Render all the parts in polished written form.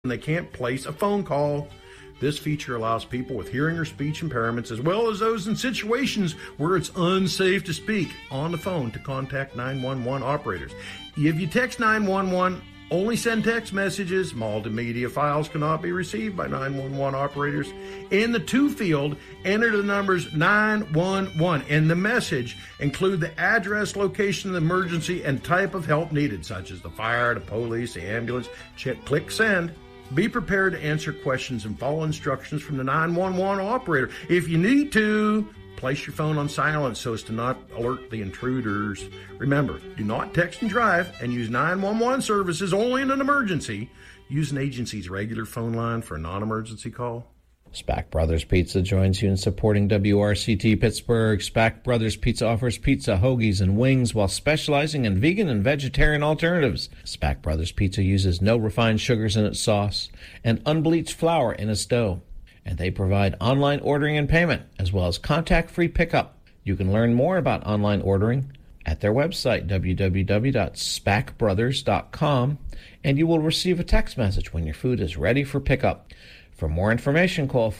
they can't place a phone call. This feature allows people with hearing or speech impairments, as well as those in situations where it's unsafe to speak on the phone, to contact 911 operators. If you text 911, only send text messages. Multimedia files cannot be received by 911 operators. In the to field, enter the numbers 911. In the message, include the address, location of the emergency, and type of help needed, such as the fire, the police, the ambulance. Click send. Be prepared to answer questions and follow instructions from the 911 operator. If you need to, place your phone on silent so as to not alert the intruders. Remember, do not text and drive, and use 911 services only in an emergency. Use an agency's regular phone line for a non-emergency call. Spack Brothers Pizza joins you in supporting WRCT Pittsburgh. Spack Brothers Pizza offers pizza, hoagies, and wings while specializing in vegan and vegetarian alternatives. Spack Brothers Pizza uses no refined sugars in its sauce and unbleached flour in its dough. And they provide online ordering and payment, as well as contact-free pickup. You can learn more about online ordering at their website, www.spackbrothers.com, and you will receive a text message when your food is ready for pickup. For more information, call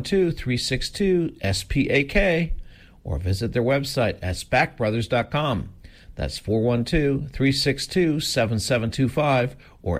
412-362-SPAK or visit their website at spackbrothers.com. That's 412-362-7725 or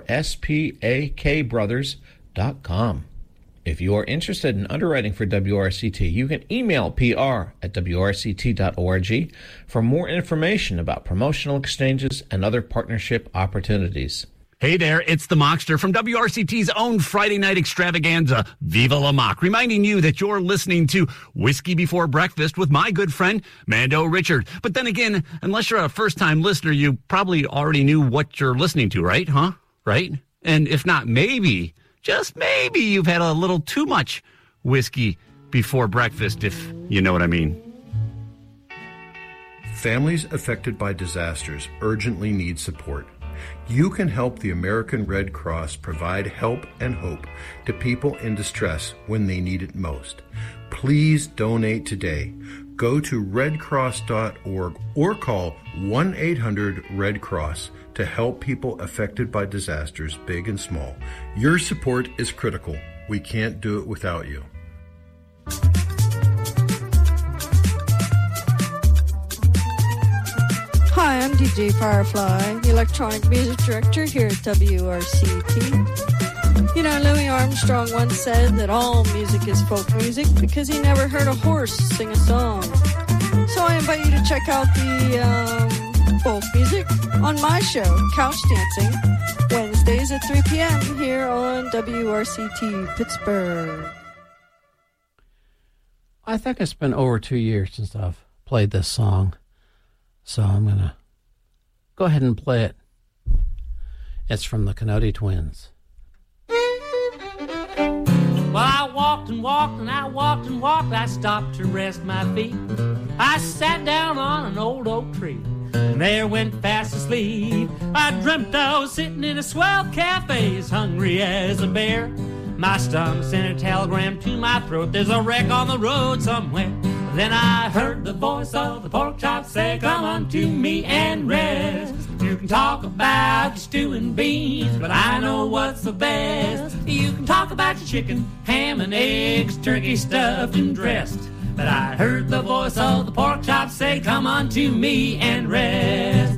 spakbrothers.com. If you are interested in underwriting for WRCT, you can email pr@wrct.org for more information about promotional exchanges and other partnership opportunities. Hey there, it's the Mockster from WRCT's own Friday night extravaganza, Viva La Mock, reminding you that you're listening to Whiskey Before Breakfast with my good friend, Mando Richard. But then again, unless you're a first-time listener, you probably already knew what you're listening to, right? Right? And if not, maybe, just maybe, you've had a little too much whiskey before breakfast, if you know what I mean. Families affected by disasters urgently need support. You can help the American Red Cross provide help and hope to people in distress when they need it most. Please donate today. Go to redcross.org or call 1-800-RED-CROSS to help people affected by disasters, big and small. Your support is critical. We can't do it without you. Hi, I'm DJ Firefly, the electronic music director here at WRCT. You know, Louis Armstrong once said that all music is folk music because he never heard a horse sing a song. So I invite you to check out the folk music on my show, Couch Dancing, Wednesdays at 3 p.m. here on WRCT Pittsburgh. I think it's been over 2 years since I've played this song. So I'm going to go ahead and play it. It's from the Canody Twins. Well, I walked and walked and I walked and walked. I stopped to rest my feet. I sat down on an old oak tree and there went fast asleep. I dreamt I was sitting in a swell cafe, as hungry as a bear. My stomach sent a telegram to my throat. There's a wreck on the road somewhere. Then I heard the voice of the pork chop say, come unto me and rest. You can talk about your stew and beans, but I know what's the best. You can talk about your chicken, ham and eggs, turkey stuffed and dressed. But I heard the voice of the pork chop say, come unto me and rest.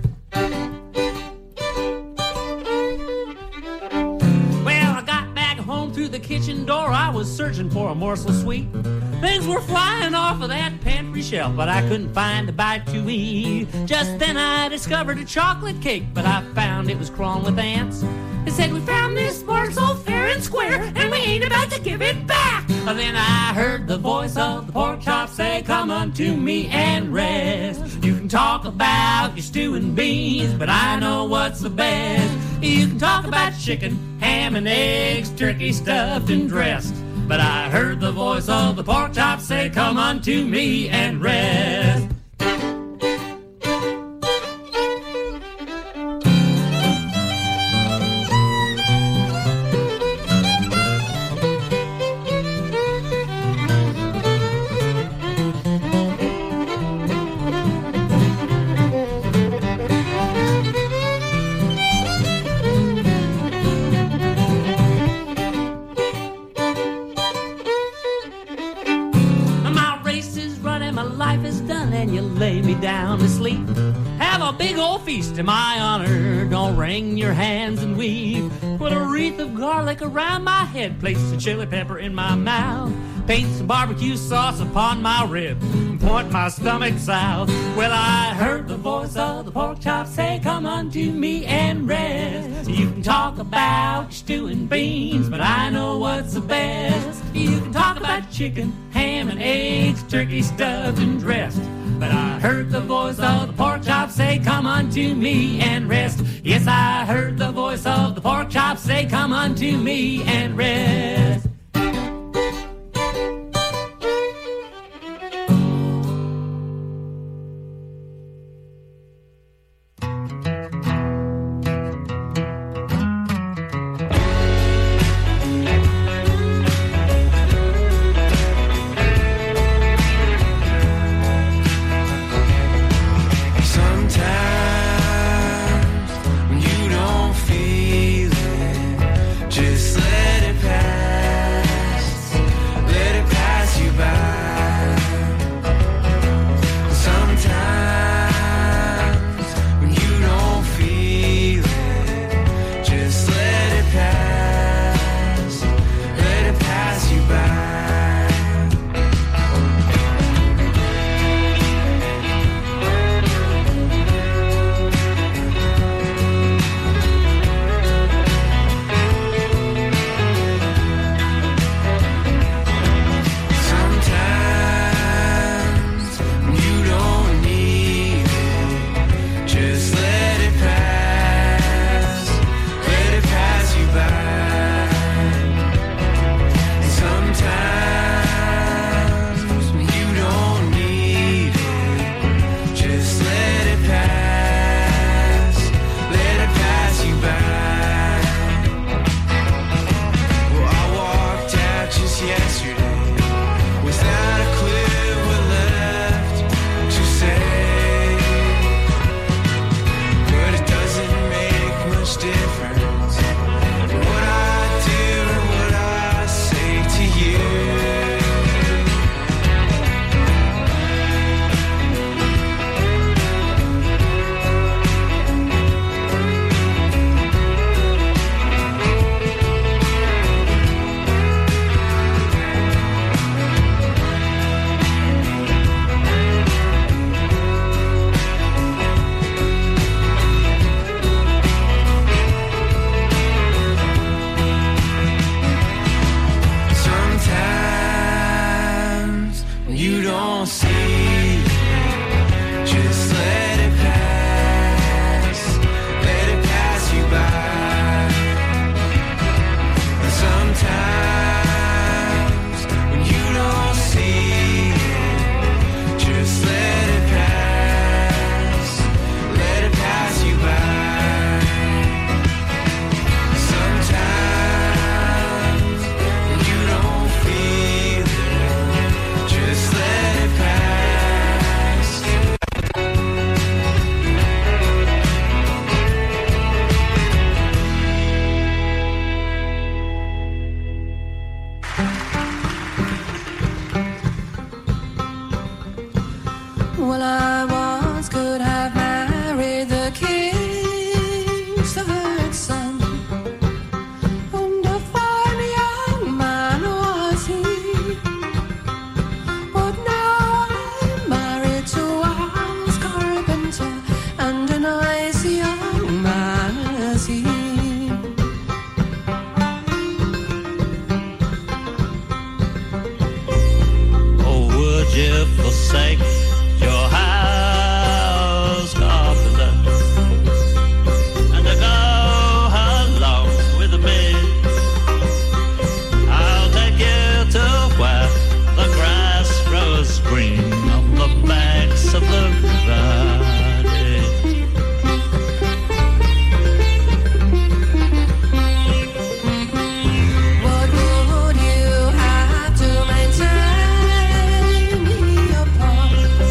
Through the kitchen door, I was searching for a morsel sweet. Things were flying off of that pantry shelf, but I couldn't find a bite to eat. Just then I discovered a chocolate cake, but I found it was crawling with ants. It said, we found this morsel fair and square, and we ain't about to give it back. And then I heard the voice of the pork chop say, come unto me and rest. You can talk about your stew and beans, but I know what's the best. You can talk about chicken, ham and eggs, turkey stuffed and dressed. But I heard the voice of the pork chop say, come unto me and rest. lay me down to sleep. Have a big old feast in my honor. Don't wring your hands and weave. Put a wreath of garlic around my head. Place a chili pepper in my mouth. Paint some barbecue sauce upon my ribs. And point my stomach south. Well, I heard the voice of the pork chop say, come unto me and rest. You can talk about stew and beans, but I know what's the best. You can talk about chicken, ham and eggs, turkey stuffed and dressed. But I heard the voice of the pork chop say, come unto me and rest. Yes, I heard the voice of the pork chop say, come unto me and rest. Well, I once could have married the king's third son, and a fine young man was he. But now I'm married to a house carpenter, and a nice young man is he. Oh, would you forsake your house carpenter and to go along with me? I'll take you to where the grass grows green on the banks of the Valley. What would you have to maintain me apart?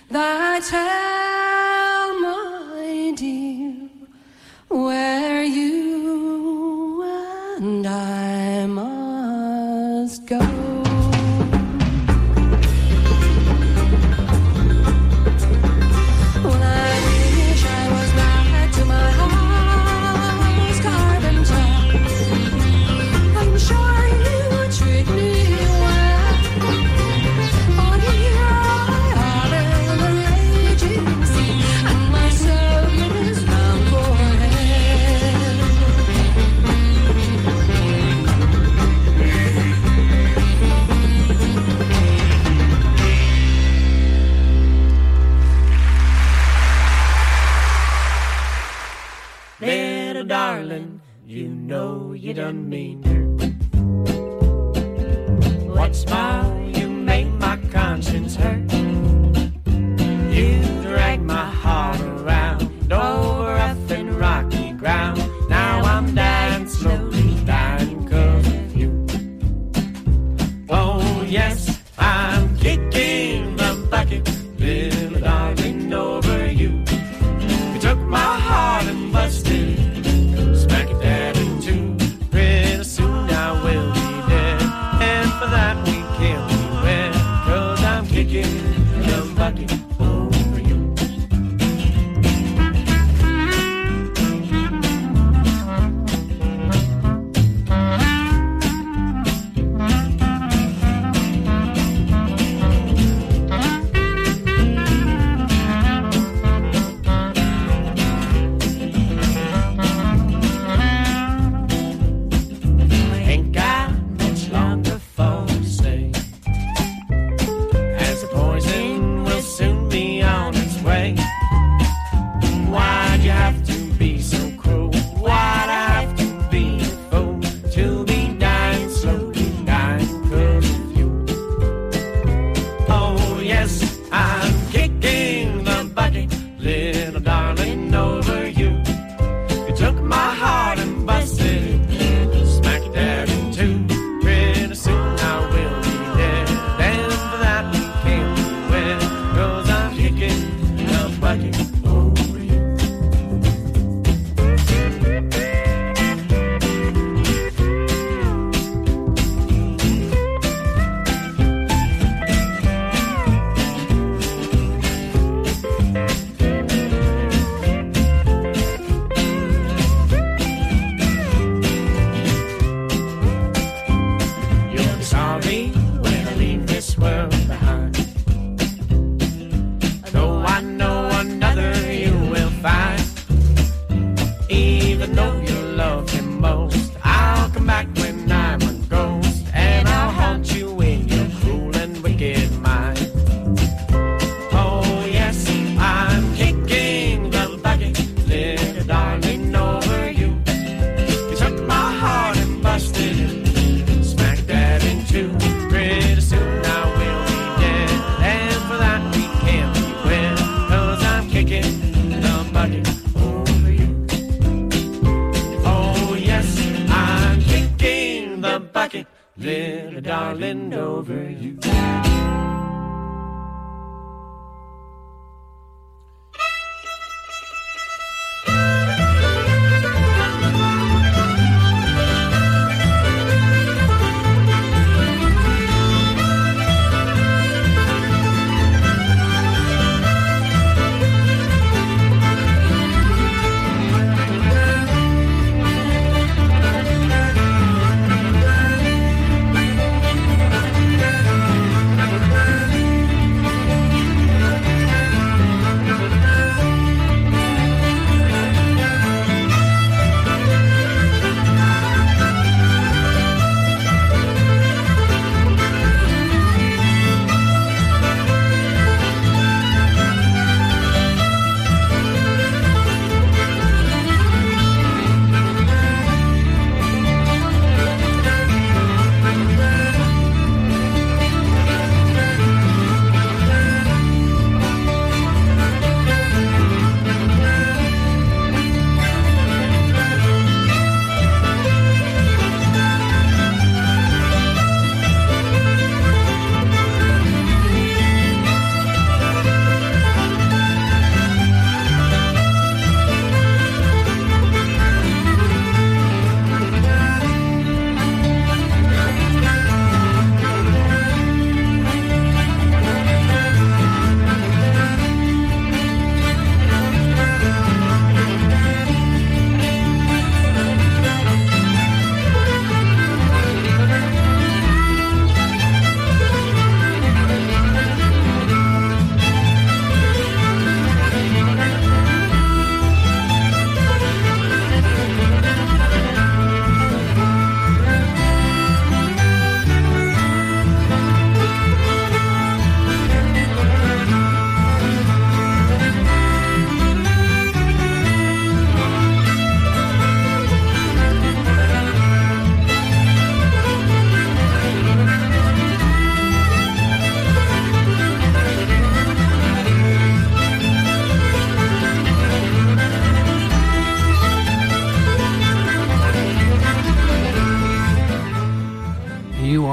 that tell, my dear, where you and I must go. Well, I wish I was back to my house, carpenter. I'm sure you would treat me well. But here I am in the raging sea, and my soul is bound for Little darling, you know you done mean her. What smile you made my conscience hurt. You dragged my heart around over rough and rocky ground. Now I'm dying slowly, dying 'cause of you. Oh yes, I'm kicking the bucket, little darling, over you. You took my heart and busted, smack it dead in two. Pretty soon I will be dead, and for that we can't be wed, 'cause I'm kicking the bucket over you.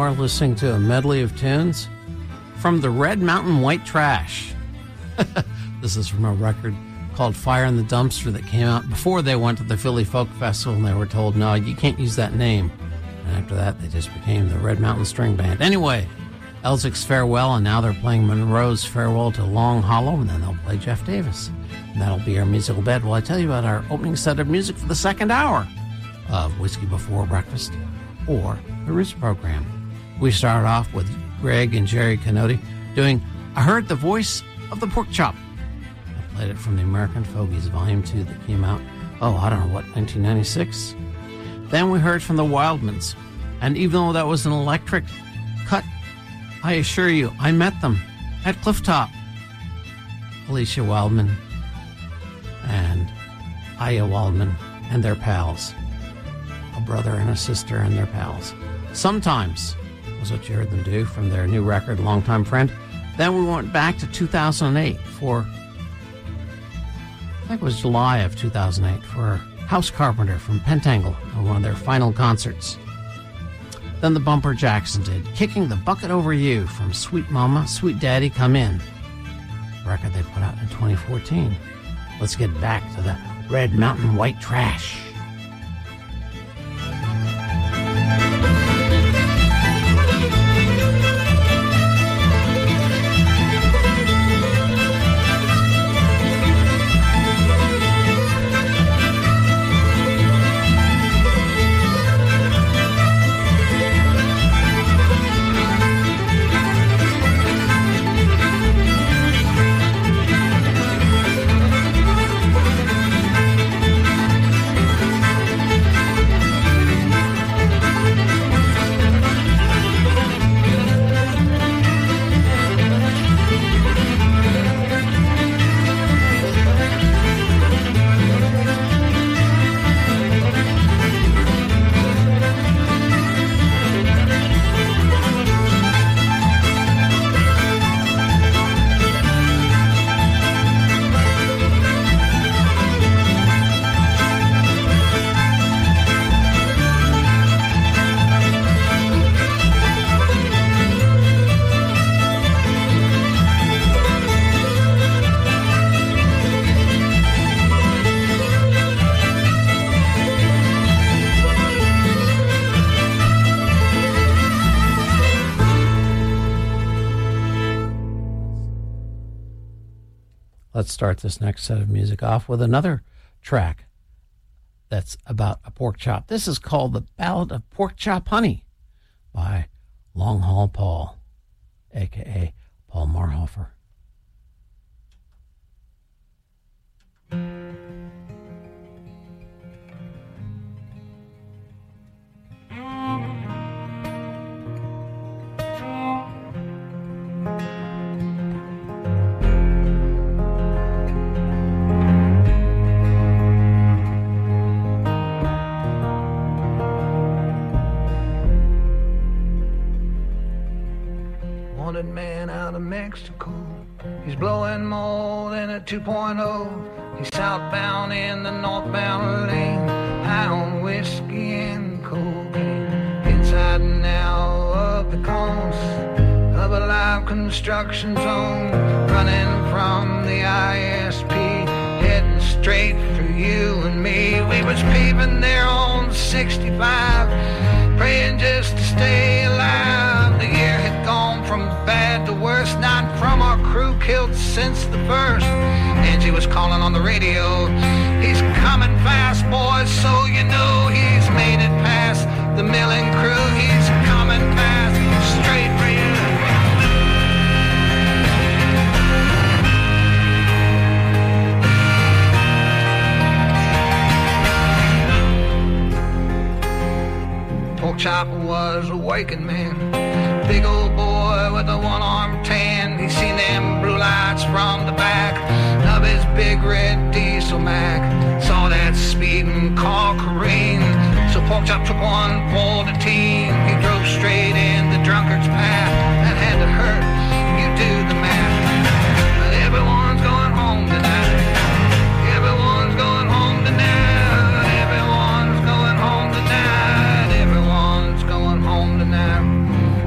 are listening to a medley of tunes from the Red Mountain White Trash. This is from a record called Fire in the Dumpster that came out before they went to the Philly Folk Festival, and they were told, no, you can't use that name. And after that, they just became the Red Mountain String Band. Anyway, Elzic's Farewell, and now they're playing Monroe's Farewell to Long Hollow, and then they'll play Jeff Davis. And that'll be our musical bed. Well, I tell you about our opening set of music for the second hour of Whiskey Before Breakfast, or the Roots program. We started off with Greg and Jerry Canody doing I Heard the Voice of the Pork Chop. I played it from the American Fogies Volume 2 that came out, 1996? Then we heard from the Wildmans, and even though that was an electric cut, I assure you, I met them at Clifftop. Alicia Wildman and Aya Wildman and their pals. A brother and a sister and their pals. Sometimes was what you heard them do from their new record, Longtime Friend. Then we went back to 2008 for, I think it was July of 2008, for House Carpenter from Pentangle on one of their final concerts. Then the Bumper Jackson did Kicking the Bucket Over You from Sweet Mama, Sweet Daddy Come In, a record they put out in 2014. Let's get back to the Red Mountain White Trash. Let's start this next set of music off with another track that's about a pork chop. This is called The Ballad of Pork Chop Honey by Long Haul Paul, a.k.a. Paul Marhofer. Wanted man out of Mexico. He's blowing more than a 2.0. He's southbound in the northbound lane, high on whiskey and cocaine. Inside and out of the cones of a live construction zone, running from the ISP, heading straight for you and me. We was peeping there on 65, praying just to stay alive. The year had gone from bad to worse, not from our crew killed since the first. Angie was calling on the radio, he's coming fast, boys, so you know he's made it past the milling crew. He's coming fast, straight for you. Pork Chop was a working man, big old boy with a one-armed tan. He seen them blue lights from the back of his big red diesel Mac, saw that speeding car careen. So Pork Chop took one for the team. He drove straight in the drunkard's path. That had to hurt, you do the math. But everyone's going home tonight. Everyone's going home tonight. Everyone's going home tonight. Everyone's going home tonight.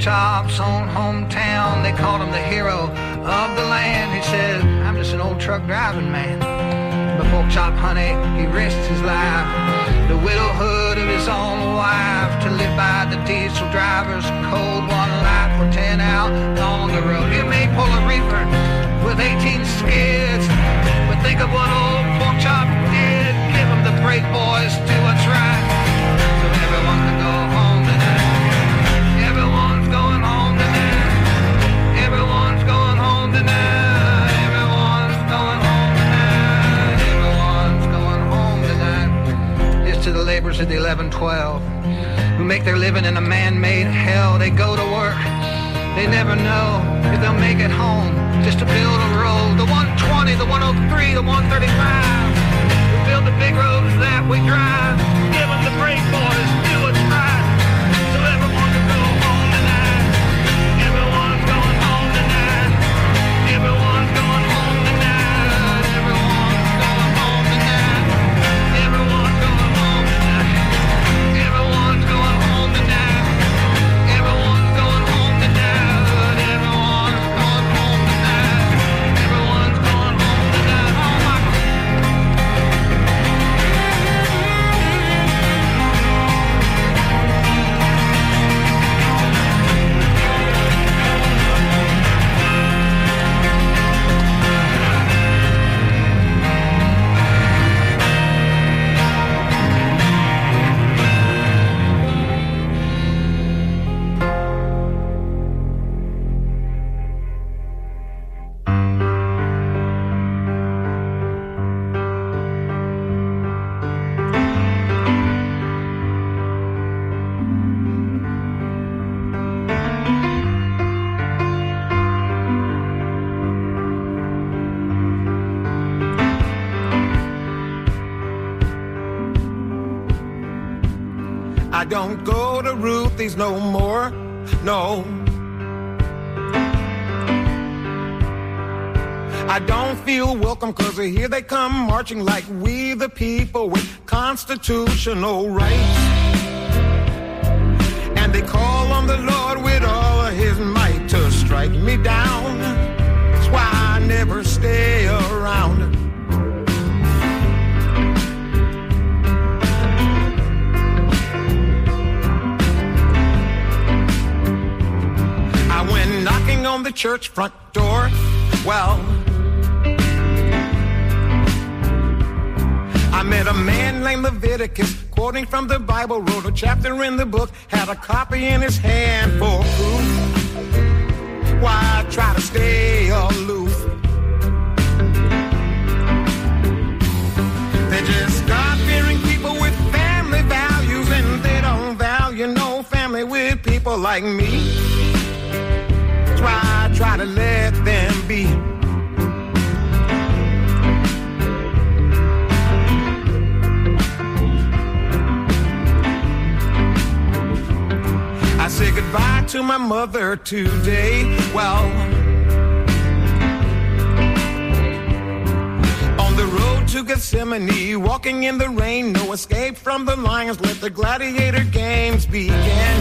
Chop's own hometown. They called him the hero of the land. He said, I'm just an old truck driving man. But Pork Chop, honey, he risked his life, the widowhood of his own wife, to live by the diesel driver's code. One life for 10 out on the road. You may pull a reefer with 18 skids, but think of what old Pork Chop did. Give him the break, boys, do what's right, so everyone can go home tonight. Everyone's going home tonight. Everyone's going home tonight. Everyone's going home tonight. Everyone's going home tonight. Here's to the laborers of the 1112 who make their living in a man-made hell. They go to work. They never know if they'll make it home just to build a road. The 120, the 103, the 135. We build the big roads that we drive. Give them the break, boys. Do what's right, so everyone can go home tonight. Everyone's going home tonight. Everyone's going home tonight. Everyone's going home tonight. Everyone's going home tonight. Everyone's going home tonight. Everyone's going home tonight. Everyone's going home tonight. Everyone's going home tonight. Oh my God. I don't go to Ruthie's no more, no. I don't feel welcome 'cause here they come marching like we the people with constitutional rights. And they call on the Lord with all of his might to strike me down. That's why I never stay around. I went knocking on the church front door. Well, I met a man named Leviticus, quoting from the Bible, wrote a chapter in the book, had a copy in his hand for proof. Why try to stay aloof? They just start fearing people with family values, and they don't value no family with people like me. Try to let them be. I say goodbye to my mother today. Well, on the road to Gethsemane, walking in the rain, no escape from the lions, let the gladiator games begin.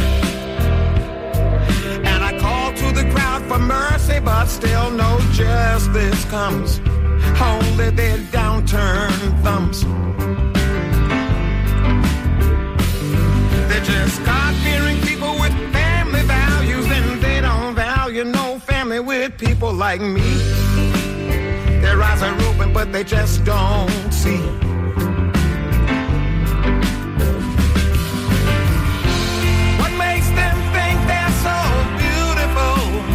And I call to the crowd for mercy, but still no justice comes. Only their downturned thumbs. They just start fearing people with family values, and they don't value no family with people like me. Their eyes are open, but they just don't see. What makes them think they're so beautiful?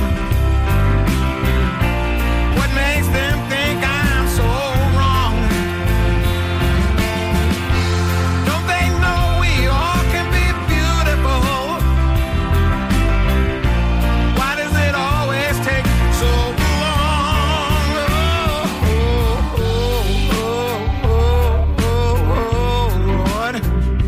What makes them think I'm so wrong? Don't they know we all can be beautiful? Why does it always take so long? Lord.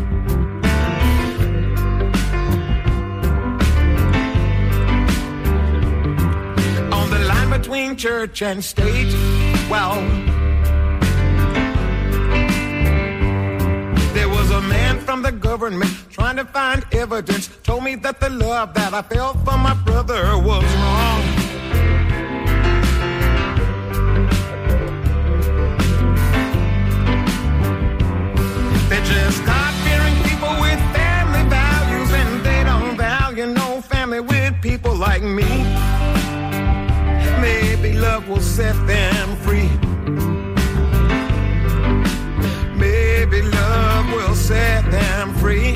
On the line between church and state, well, there was a a man from the government trying to find evidence told me that the love that I felt for my brother was wrong. They just God-fearing people with family values, and they don't value no family with people like me. Maybe love will set them free. Maybe love will set them free.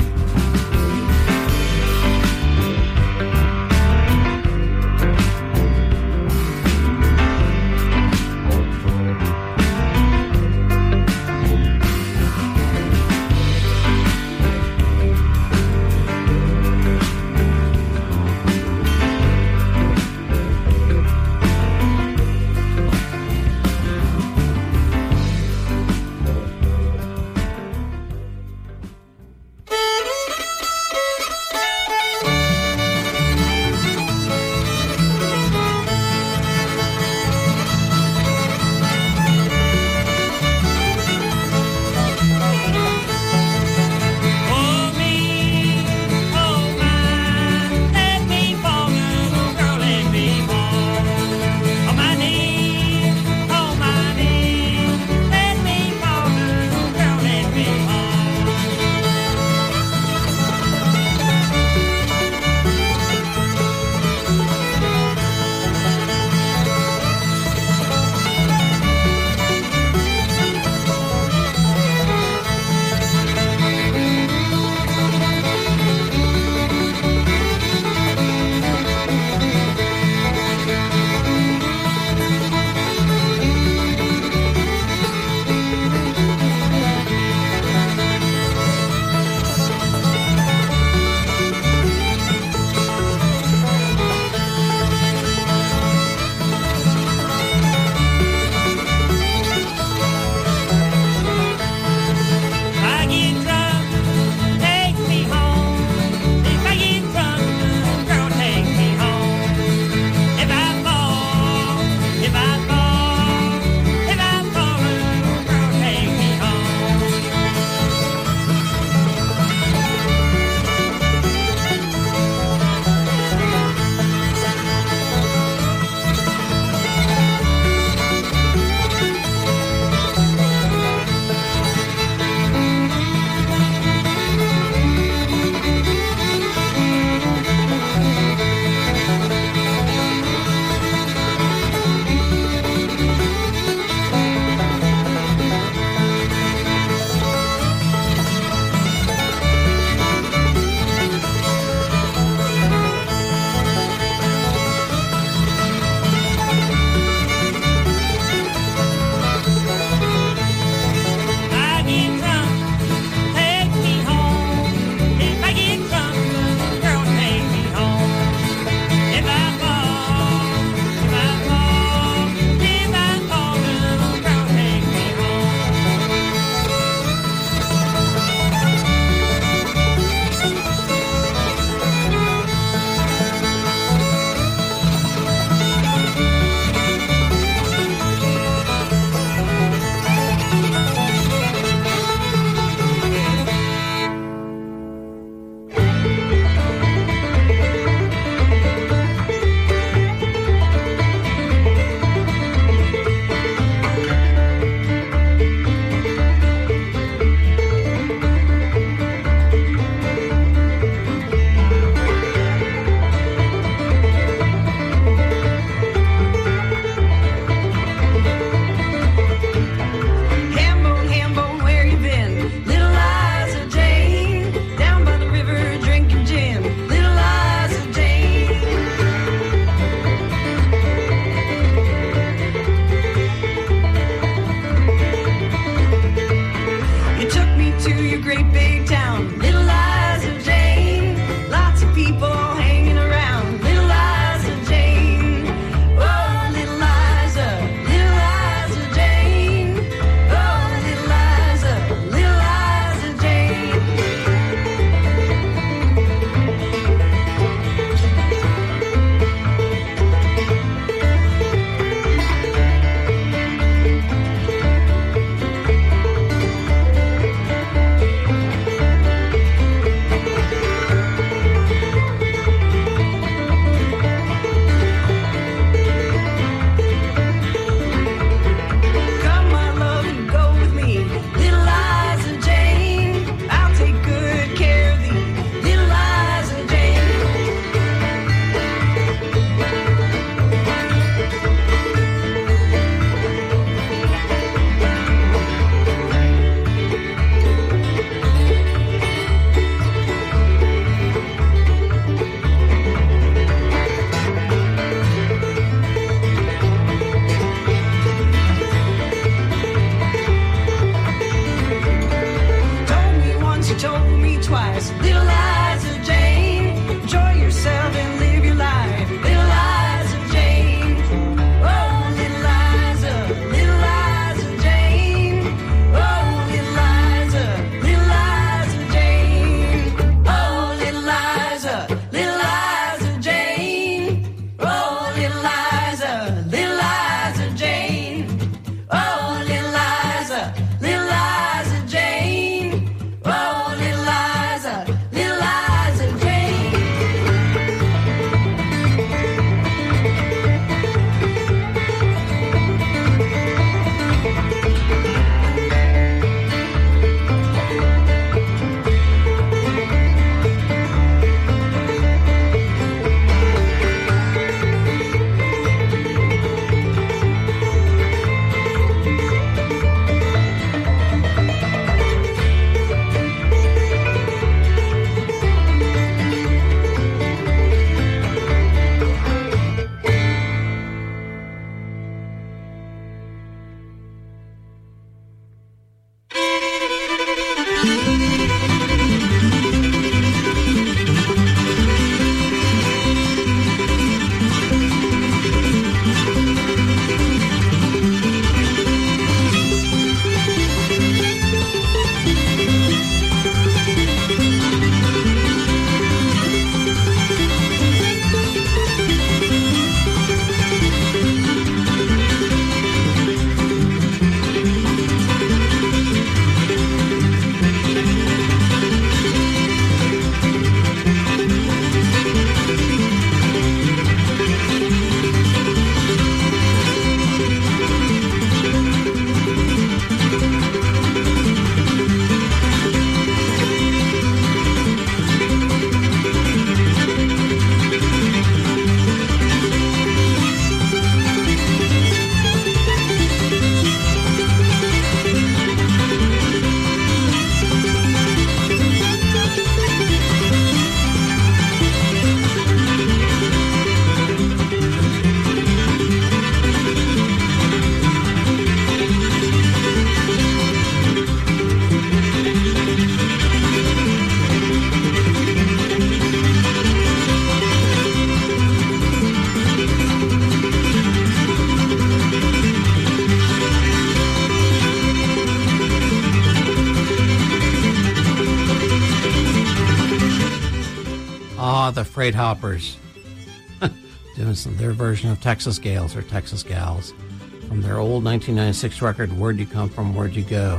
the Freight Hoppers doing their version of Texas Gales or Texas Gals from their old 1996 record, Where'd You Come From, Where'd You Go?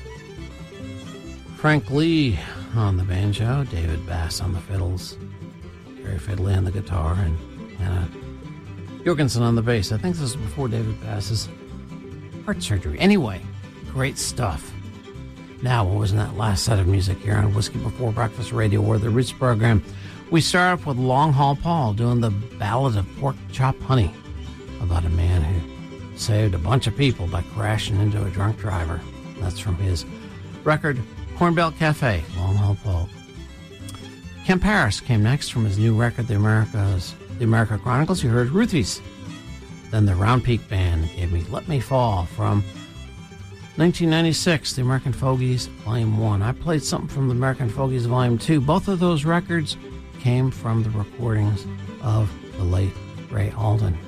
Frank Lee on the banjo, David Bass on the fiddles, Gary Fiddley on the guitar, and Anna Jorgensen on the bass. I think this was before David Bass's heart surgery. Anyway, great stuff. Now, what was in that last set of music here on Whiskey Before Breakfast Radio or the Roots program? We start off with Long Haul Paul doing the Ballad of Pork Chop Honey, about a man who saved a bunch of people by crashing into a drunk driver. That's from his record, Cornbelt Cafe, Long Haul Paul. Ken Paris came next from his new record, The America Chronicles. You heard Ruthie's. Then the Round Peak Band gave me Let Me Fall from 1996, The American Fogies, Volume 1. I played something from The American Fogies, Volume 2. Both of those records came from the recordings of the late Ray Alden.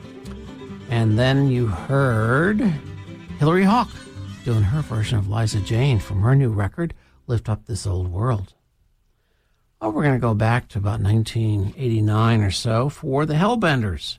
And then you heard Hillary Hawk doing her version of Liza Jane from her new record, Lift Up This Old World. Oh, we're going to go back to about 1989 or so for the Hellbenders.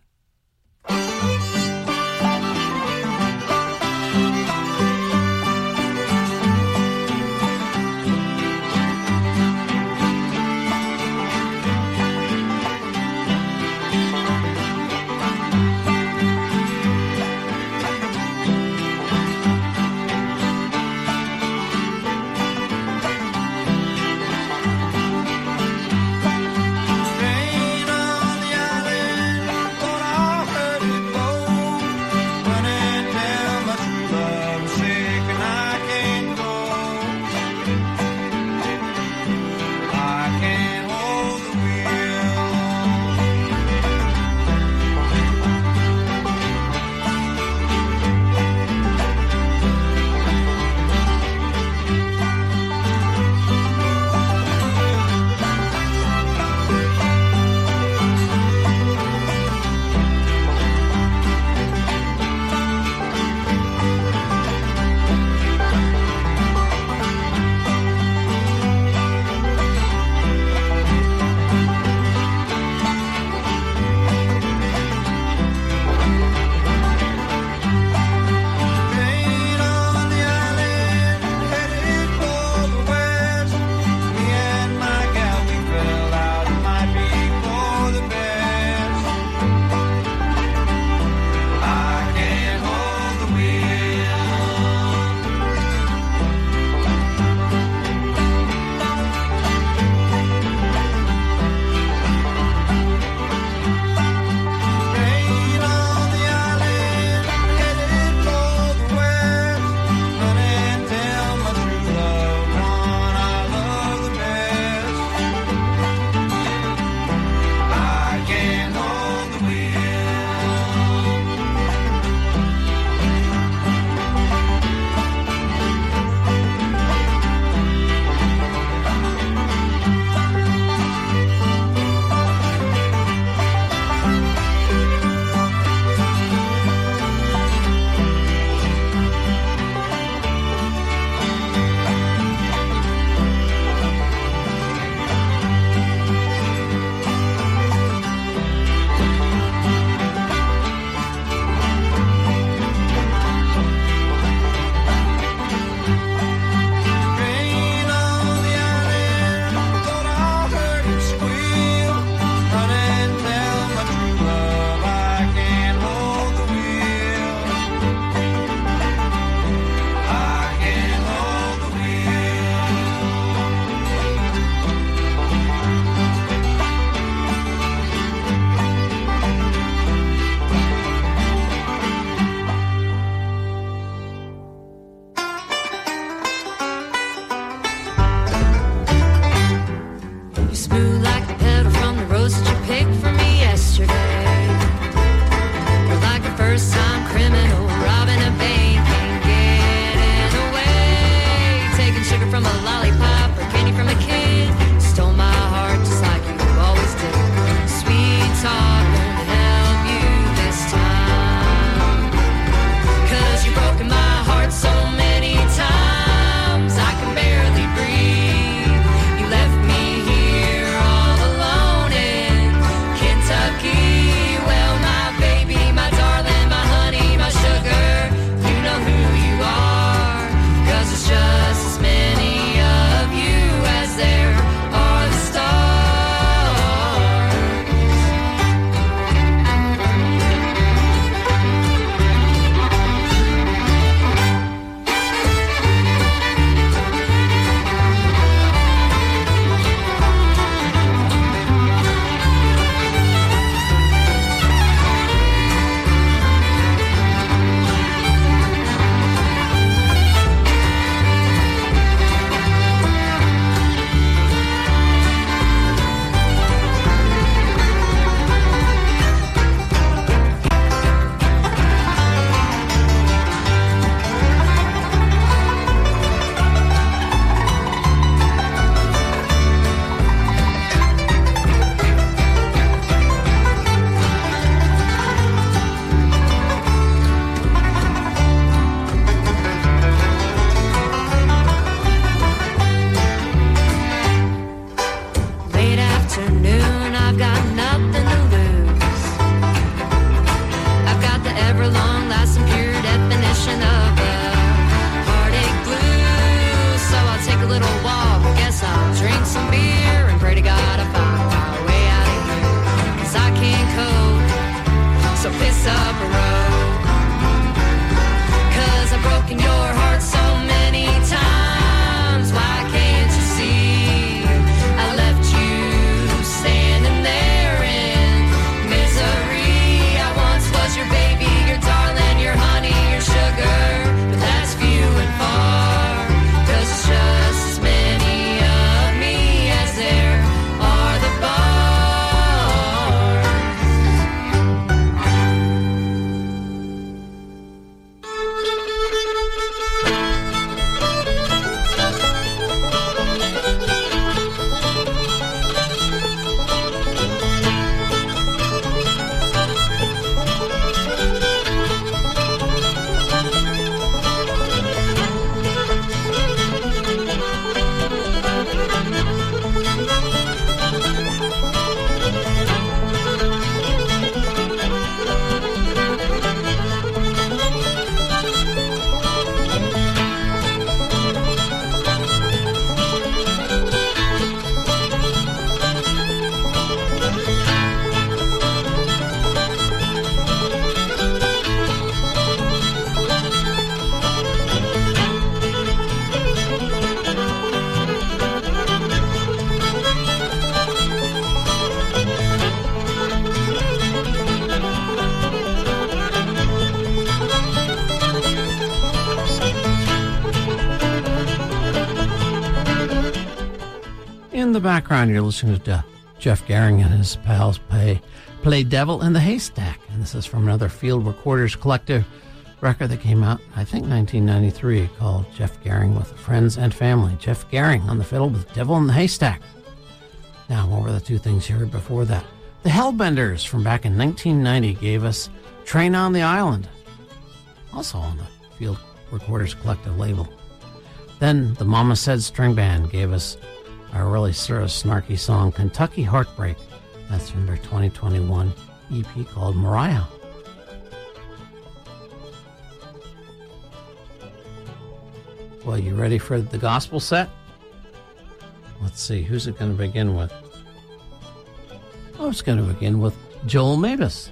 Alone piece of a rope. 'Cause I've broken your heart so many times. Why can't you see? I left you standing there in misery. I once was your baby, your darling, your honey, your sugar. But that's few and far. 'Cause it's just as many of me as there are the bars. In the background, you're listening to Jeff Gehring and his pals play Devil in the Haystack. And this is from another Field Recorders Collective record that came out, I think, 1993, called Jeff Gehring with Friends and Family. Jeff Gehring on the fiddle with Devil in the Haystack. Now, what were the two things you heard before that? The Hellbenders from back in 1990 gave us Train on the Island, also on the Field Recorders Collective label. Then the Mama Said String Band gave us a really sort of snarky song, Kentucky Heartbreak. That's from their 2021 EP called Mariah. Well, you ready for the gospel set? Let's see, who's it going to begin with? Oh, it's going to begin with Joel Mavis.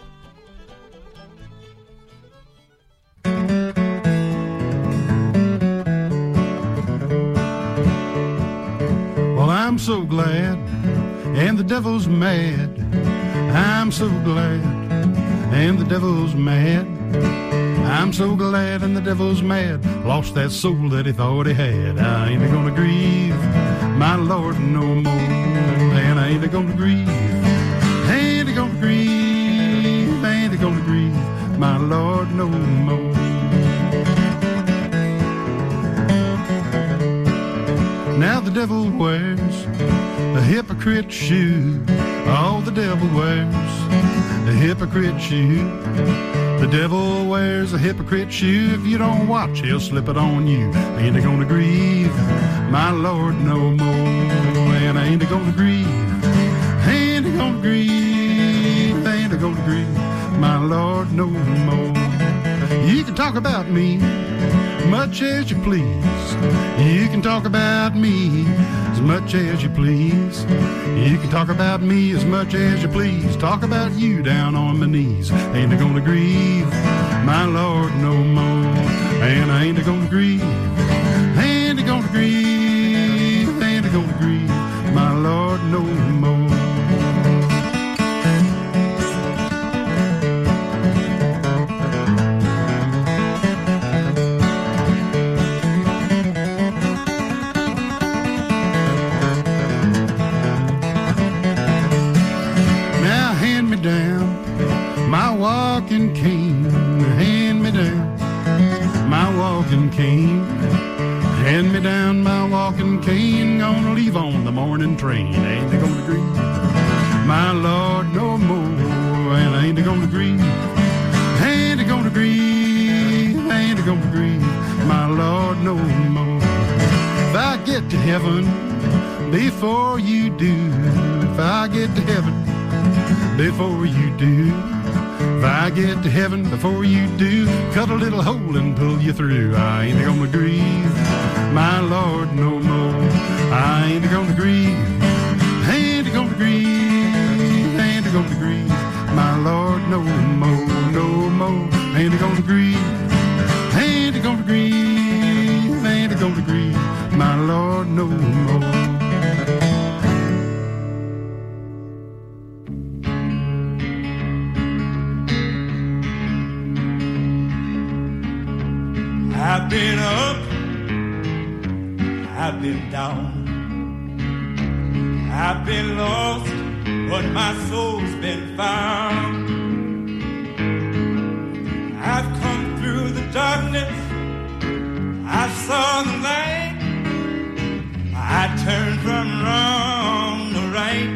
Well, I'm so glad, and the devil's mad. I'm so glad, and the devil's mad. I'm so glad, and the devil's mad. Lost that soul that he thought he had. I ain't gonna grieve my Lord no more. And I ain't gonna grieve, ain't gonna grieve, ain't gonna grieve my Lord no more. Now the devil wears a hypocrite shoe. Oh, the devil wears a hypocrite shoe. The devil wears a hypocrite shoe. If you don't watch, he'll slip it on you. Ain't gonna grieve my Lord no more. And I ain't gonna grieve, ain't gonna grieve, ain't gonna grieve my Lord no more. You can talk about me much as you please. You can talk about me as much as you please. You can talk about me as much as you please. Talk about you down on my knees. Ain't gonna grieve my Lord no more. And I ain't gonna grieve, ain't gonna grieve, ain't gonna grieve my Lord no more. Walking cane, hand me down my walking cane. Hand me down my walking cane. Gonna leave on the morning train. Ain't they gonna grieve my Lord no more. And I ain't gonna grieve, ain't they gonna grieve, ain't they gonna grieve my Lord no more. If I get to heaven before you do, if I get to heaven before you do, if I get to heaven before you do, cut a little hole and pull you through. I ain't gonna grieve my Lord no more. I ain't gonna grieve, ain't gonna grieve, ain't gonna grieve my Lord no more. been up, I've been down, I've been lost, but my soul's been found. I've come through the darkness, I saw the light, I turned from wrong to right.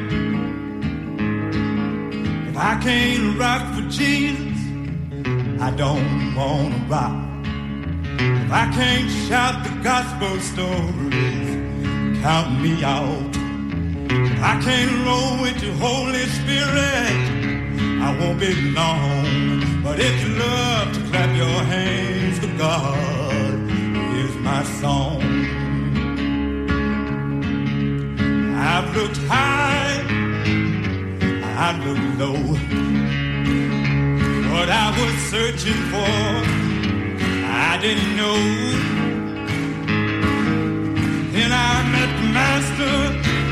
If I can't rock for Jesus, I don't want to rock. If I can't shout the gospel stories, count me out. If I can't roll with your Holy Spirit, I won't be long. But if you love to clap your hands to God, here's my song. I've looked high, I've looked low. What I was searching for, I didn't know. Then I met the Master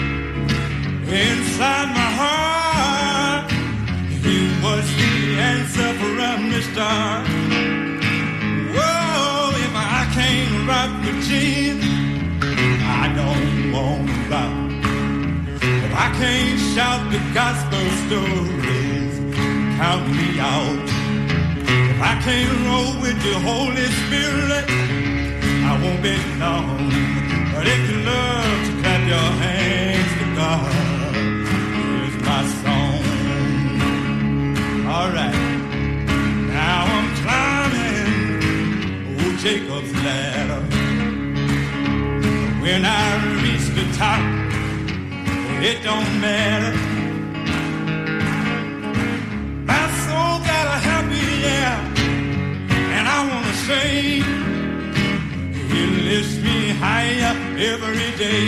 inside my heart. He was the answer from the start. Whoa, if I can't rock with Jesus, I don't want to rock. If I can't shout the gospel stories, count me out. If I can't roll with the Holy Spirit, I won't be long. But if you love to clap your hands to God, here's my song. All right, now I'm climbing old Jacob's ladder. When I reach the top, it don't matter. My soul got a happy yeah, and I wanna say He lifts me higher every day.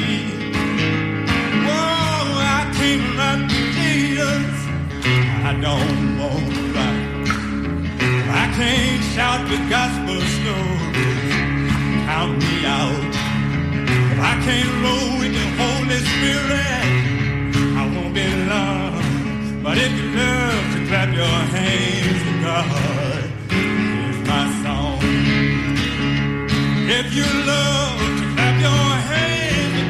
Whoa, I can't run to Jesus, I don't want to run. I can't shout the gospel stories, count me out. If I can't roll with the Holy Spirit, I won't be long. But if you love to clap your hands to God, here's my song. If you love to clap your hands to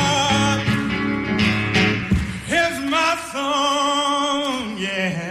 God, here's my song, yeah.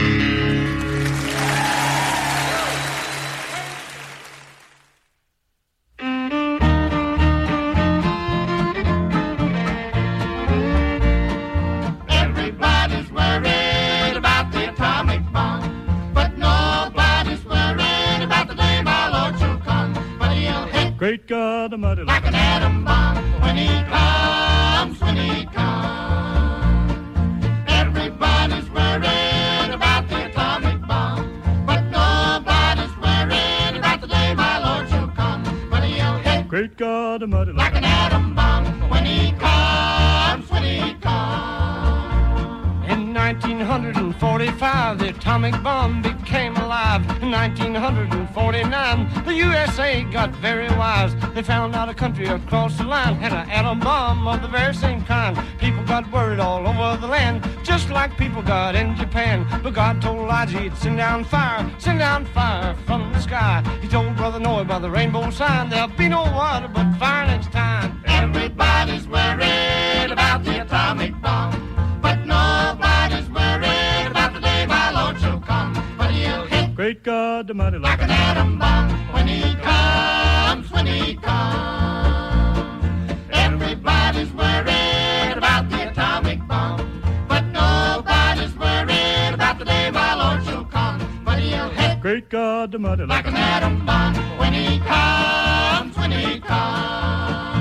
Great God Almighty, like an atom bomb when He comes, when He comes. Everybody's worried about the atomic bomb, but nobody's worried about the day my Lord shall come. But He'll hit great God Almighty, like an atom bomb when He comes, when He comes. In 1945, the atomic bomb became alive. In 1949, the USA got very wise. They found out a country across the line had an atom bomb of the very same kind. People got worried all over the land, just like people got in Japan. But God told Elijah He'd send down fire from the sky. He told Brother Noah by the rainbow sign, there'll be no water but fire next time. Everybody's worried about the atomic bomb, but nobody's worried about the day my Lord shall come. But He'll hit great God Almighty, like an atom bomb when He comes, when He comes. Everybody's worried about the atomic bomb, but nobody's worried about the day my Lord shall come. But He'll hit great God Almighty, like an atom bomb when He comes, when He comes.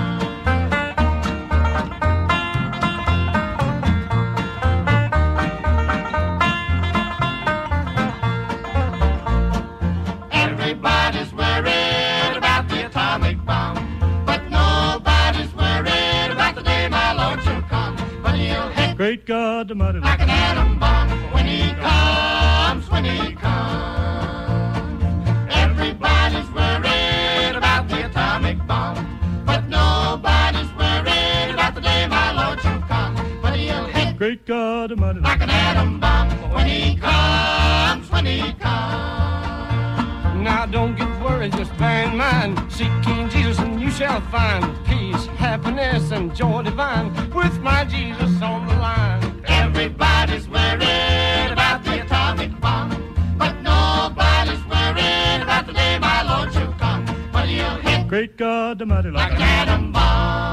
Everybody's worried about the atomic bomb, but nobody's worried about the day my Lord shall come. But He'll hit great God Almighty, like an atom bomb when He comes, when He comes. Everybody's worried about the atomic bomb, but nobody's worried about the day my Lord shall come. But He'll hit great God Almighty, like an atom bomb when He comes, when He comes. Now don't get worried everybody just bear in mind, seek King Jesus and you shall find peace, happiness, and joy divine with my Jesus on the line. Everybody's worried about the atomic bomb, but nobody's worried about the day my Lord shall come. But he'll hit Great God Almighty, like an atom bomb.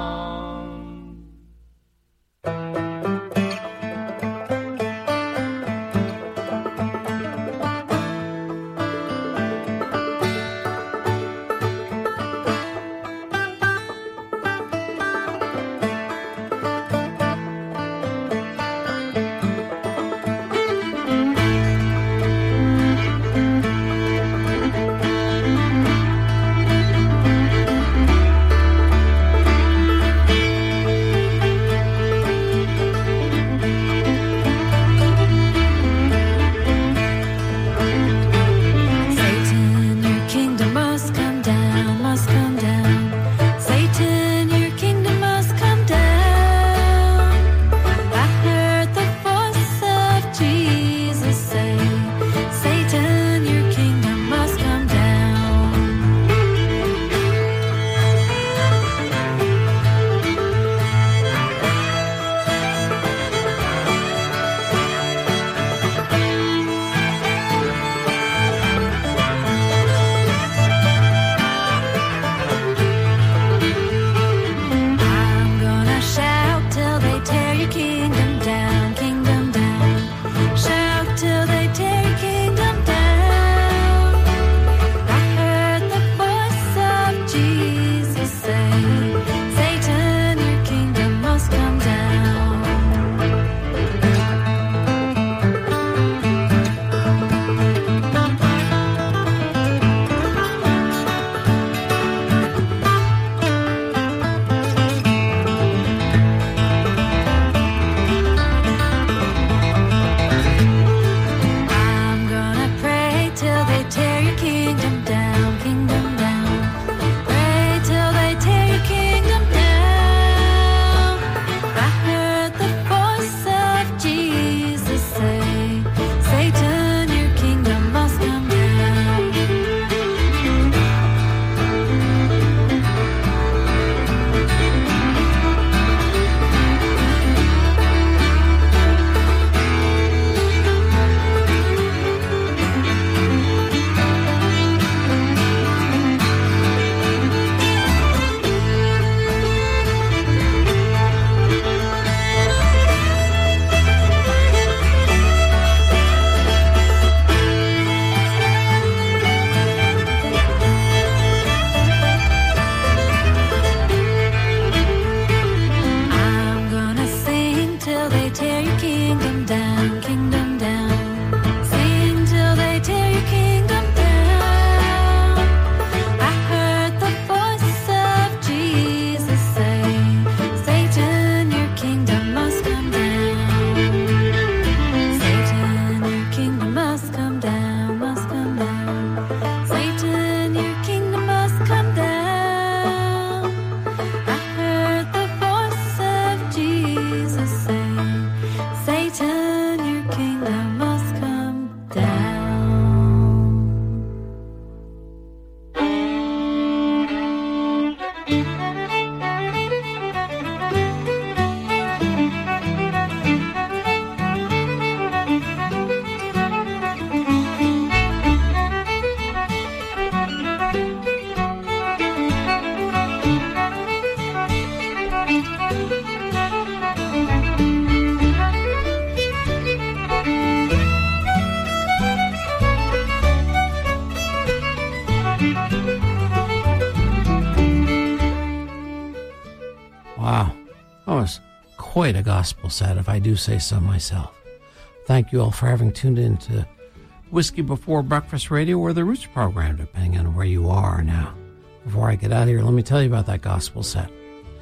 Quite a gospel set, if I do say so myself. Thank you all for having tuned in to Whiskey Before Breakfast Radio, or the Roots program, depending on where you are now. Before I get out of here, let me tell you about that gospel set.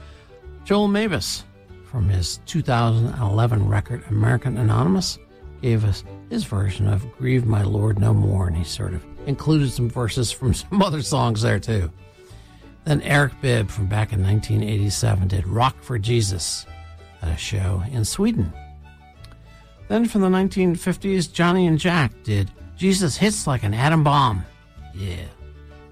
Joel Mavis, from his 2011 record American Anonymous, gave us his version of Grieve My Lord No More, and he sort of included some verses from some other songs there too. Then Eric Bibb from back in 1987 did Rock for Jesus at a show in Sweden. Then from the 1950s, Johnny and Jack did Jesus Hits Like an Atom Bomb. Yeah.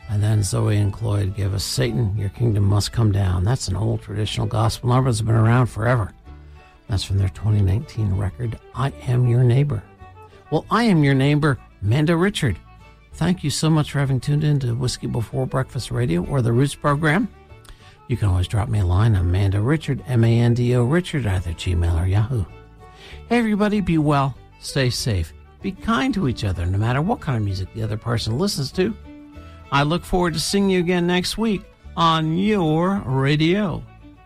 And then Zoe and Cloyd gave us Satan, Your Kingdom Must Come Down. That's an old traditional gospel number that's been around forever. That's from their 2019 record, I Am Your Neighbor. Well, I am your neighbor, Mando Richard. Thank you so much for having tuned in to Whiskey Before Breakfast Radio or the Roots program. You can always drop me a line on Mando Richard, M-A-N-D-O Richard, either Gmail or Yahoo. Hey, everybody, be well, stay safe, be kind to each other, no matter what kind of music the other person listens to. I look forward to seeing you again next week on your radio.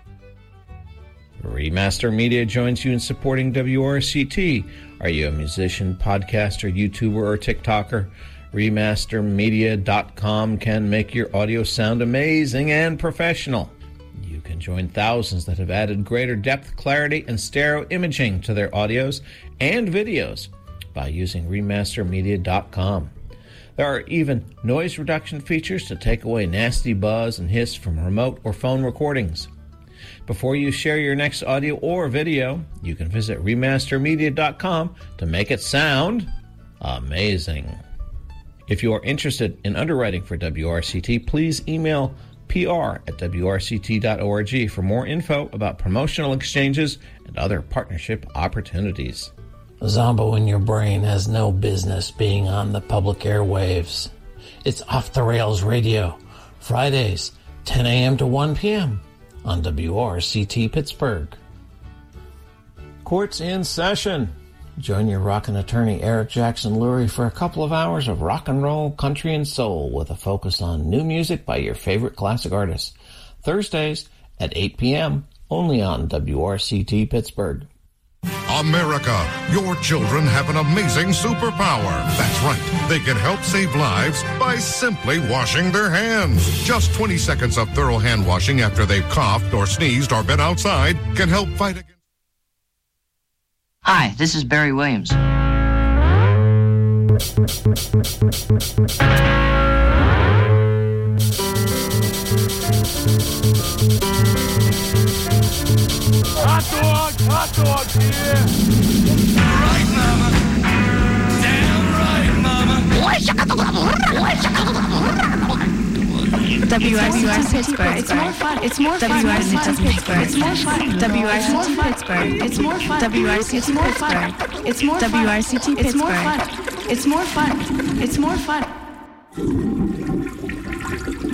Remaster Media joins you in supporting WRCT. Are you a musician, podcaster, YouTuber, or TikToker? Remastermedia.com can make your audio sound amazing and professional. You can join thousands that have added greater depth, clarity, and stereo imaging to their audios and videos by using Remastermedia.com. There are even noise reduction features to take away nasty buzz and hiss from remote or phone recordings. Before you share your next audio or video, you can visit Remastermedia.com to make it sound amazing. If you are interested in underwriting for WRCT, please email pr@wrct.org for more info about promotional exchanges and other partnership opportunities. Zombo in your brain has no business being on the public airwaves. It's Off the Rails Radio, Fridays, 10 a.m. to 1 p.m. on WRCT Pittsburgh. Court's in session. Join your rockin' attorney Eric Jackson Lurie for a couple of hours of rock and roll, country, and soul with a focus on new music by your favorite classic artists. Thursdays at 8 p.m. only on WRCT Pittsburgh. America, your children have an amazing superpower. That's right. They can help save lives by simply washing their hands. Just 20 seconds of thorough hand washing after they've coughed or sneezed or been outside can help fight against... Hi, this is Barry Williams. Hot dog, yeah. Right, mama. Damn right, mama. WRCT Pittsburgh. It's more fun. It's more fun. WRCT Pittsburgh. It's more fun. WRCT Pittsburgh. It's more fun. WRCT Pittsburgh. It's more fun. WRCT Pittsburgh. It's more fun. It's more fun. It's more fun.